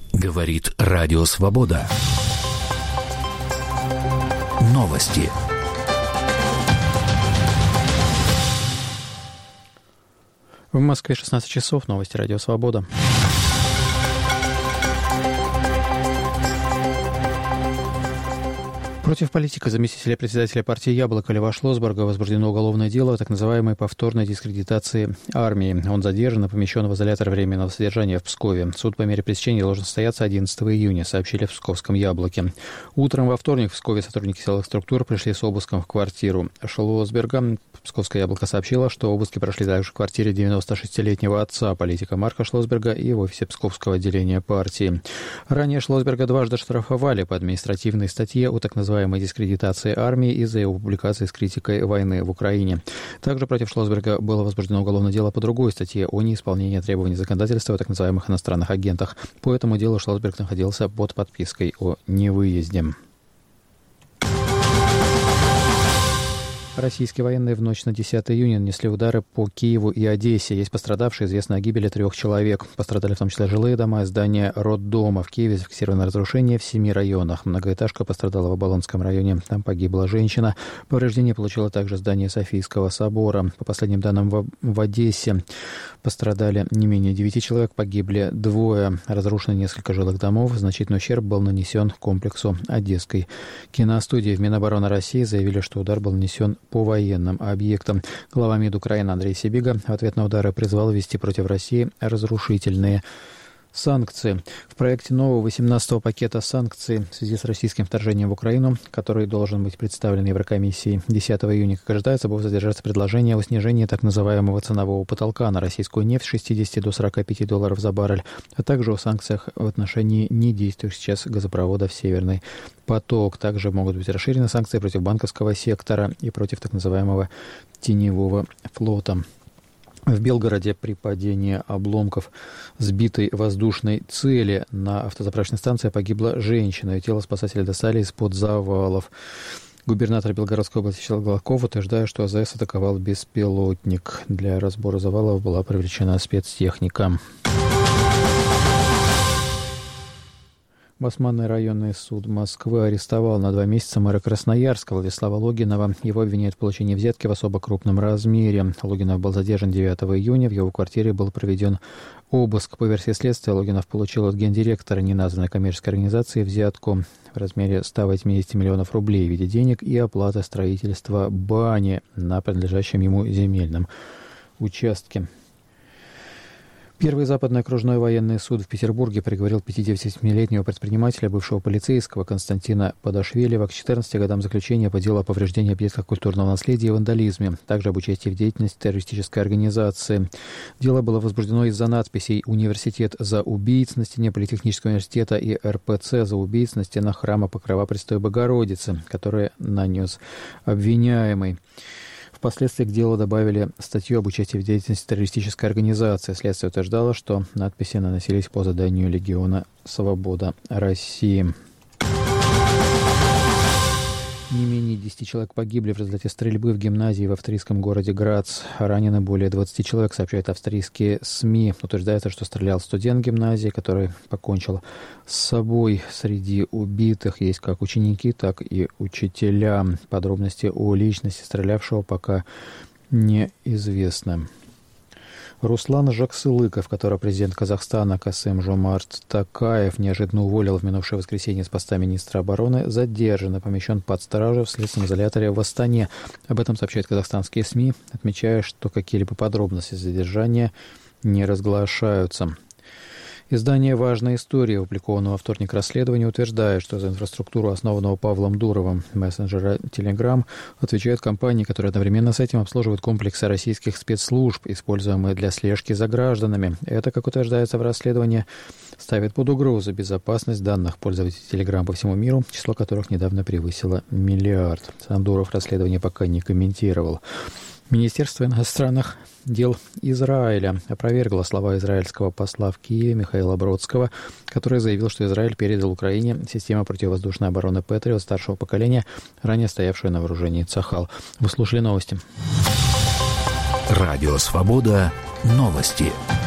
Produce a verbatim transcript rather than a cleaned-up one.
Говорит Радио Свобода. Новости. В Москве шестнадцать часов. Новости Радио Свобода. Против политика заместителя председателя партии «Яблоко» Льва Шлосберга возбуждено уголовное дело о так называемой повторной дискредитации армии. Он задержан и помещен в изолятор временного содержания в Пскове. Суд по мере пресечения должен состояться одиннадцатого июня, сообщили в Псковском «Яблоке». Утром во вторник в Пскове сотрудники силовых структур пришли с обыском в квартиру Шлосберга. Псковское «Яблоко» сообщило, что обыски прошли также в квартире девяносто шестилетнего отца политика Марка Шлосберга и в офисе Псковского отделения партии. Ранее Шлосберга дважды штрафовали по административной статье о так называемой дискредитации армии из-за его публикации с критикой войны в Украине. Также против Шлосберга было возбуждено уголовное дело по другой статье о неисполнении требований законодательства о так называемых иностранных агентах. По этому делу Шлосберг находился под подпиской о невыезде. Российские военные в ночь на десятое июня нанесли удары по Киеву и Одессе. Есть пострадавшие, известно о гибели трех человек. Пострадали в том числе жилые дома и здания роддома. В Киеве зафиксировано разрушение в семи районах. Многоэтажка пострадала в Оболонском районе. Там погибла женщина. Повреждение получило также здание Софийского собора. По последним данным, в, в Одессе пострадали не менее девяти человек. Погибли двое. Разрушено несколько жилых домов. Значительный ущерб был нанесен комплексу Одесской киностудии. В Минобороны России заявили, что удар был нанесен по военным объектам. Глава МИД Украины Андрей Сибига в ответ на удары призвал ввести против России разрушительные санкции. В проекте нового восемнадцатого пакета санкций в связи с российским вторжением в Украину, который должен быть представлен Еврокомиссией десятого июня, как ожидается, будет содержаться предложение о снижении так называемого ценового потолка на российскую нефть с шестидесяти до сорока пяти долларов за баррель, а также о санкциях в отношении недействующих сейчас газопроводов «Северный поток». Также могут быть расширены санкции против банковского сектора и против так называемого теневого флота. В Белгороде при падении обломков сбитой воздушной цели на автозаправочной станции погибла женщина. Ее тело спасатели достали из-под завалов. Губернатор Белгородской области Вячеслав Гладков утверждает, что АЗС атаковал беспилотник. Для разбора завалов была привлечена спецтехника. Басманный районный суд Москвы арестовал на два месяца мэра Красноярска Владислава Логинова. Его обвиняют в получении взятки в особо крупном размере. Логинов был задержан девятого июня. В его квартире был проведен обыск. По версии следствия, Логинов получил от гендиректора неназванной коммерческой организации взятку в размере ста восьмидесяти миллионов рублей в виде денег и оплаты строительства бани на принадлежащем ему земельном участке. Первый западный окружной военный суд в Петербурге приговорил пятидесятисемилетнего предпринимателя, бывшего полицейского Константина Подашвилева к четырнадцати годам заключения по делу о повреждении объектов культурного наследия и вандализме, также об участии в деятельности террористической организации. Дело было возбуждено из-за надписей «Университет за убийц» на стене Политехнического университета и эр пэ цэ за убийц на стенах храма Покрова Престой Богородицы, которые нанес обвиняемый. Впоследствии к делу добавили статью об участии в деятельности террористической организации. Следствие утверждало, что надписи наносились по заданию Легиона «Свобода России». Не менее десяти человек погибли в результате стрельбы в гимназии в австрийском городе Грац. Ранены более двадцати человек, сообщают австрийские СМИ. Утверждается, что стрелял студент гимназии, который покончил с собой. Среди убитых есть как ученики, так и учителя. Подробности о личности стрелявшего пока неизвестны. Руслан Жаксылыков, которого президент Казахстана Касым-Жомарт Токаев неожиданно уволил в минувшее воскресенье с поста министра обороны, задержан и помещен под стражу в следственном изоляторе в Астане. Об этом сообщают казахстанские СМИ, отмечая, что какие-либо подробности задержания не разглашаются. Издание «Важная история», опубликованного во вторник расследования, утверждает, что за инфраструктуру, основанного Павлом Дуровым, мессенджера Telegram, отвечают компании, которые одновременно с этим обслуживают комплексы российских спецслужб, используемые для слежки за гражданами. Это, как утверждается в расследовании, ставит под угрозу безопасность данных пользователей Telegram по всему миру, число которых недавно превысило миллиард. Сам Дуров расследование пока не комментировал. Министерство иностранных дел Израиля опровергло слова израильского посла в Киеве Михаила Бродского, который заявил, что Израиль передал Украине систему противовоздушной обороны «Патриот» старшего поколения, ранее стоявшую на вооружении «Цахал». Вы слушали новости. Радио «Свобода». Новости.